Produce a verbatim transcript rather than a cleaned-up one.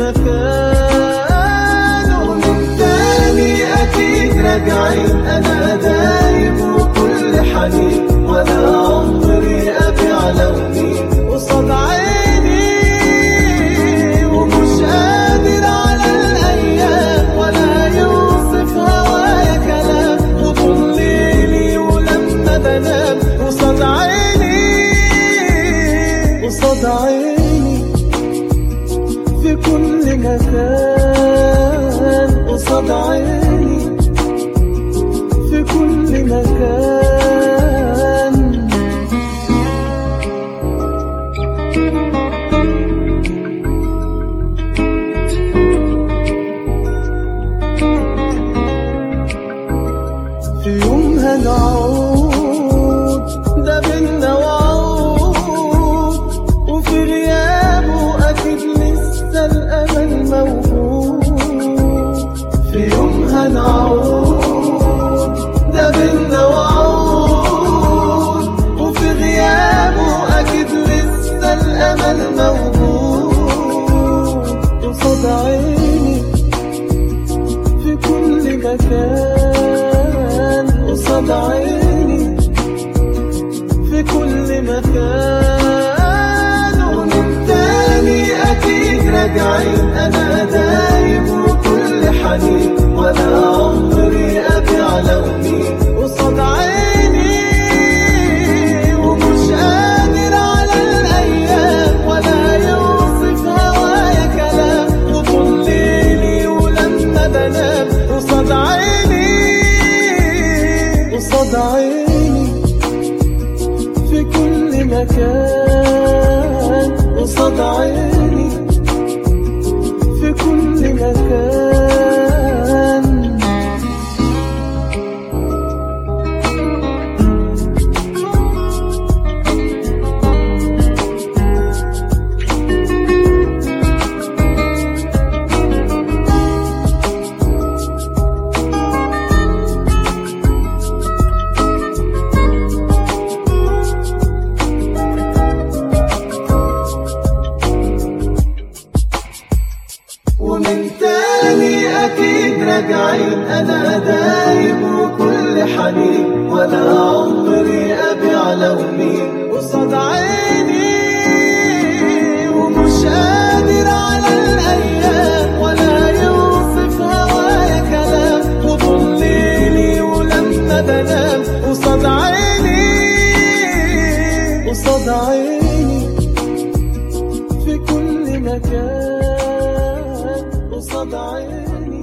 مكان. ومن تاني أكيد راجعين، أنا دايب وكل حنين، ولا عمري أبيع لوني قصاد عيني. ومش قادر على الأيام ولا يوصف هوايا كلام، وطول ليلي ولما بنام قصاد عيني قصاد عيني في كل مكان، قصاد عيني في كل مكان. في يوم هنعود ده بينا وعود، وفي غيابه أكيد لسه الأمل موجود. في يوم هنعود ده بينا وعود، وفي غيابه أكيد لسه الأمل موجود. قصاد عيني في كل مكان، قصاد عيني في كل مكان. ومن تاني أكيد راجعين، أنا دايب وكل حنين، ولا عمري أبيع لوني قصاد عيني. ومش قادر على الأيام ولا يوصف هوايا كلام، وطول ليلي ولما بنام قصاد عيني قصاد عيني في كل مكان، قصاد عيني في كل مكان. ومن تاني أكيد راجعين، أنا دايب وكل حنين، ولا عمري أبيع لوني قصاد عيني. ومش قادر على الأيام ولا يوصف هوايا كلام، وطول ليلي ولما بنام قصاد عيني قصاد عيني في كل مكان، قصاد عيني.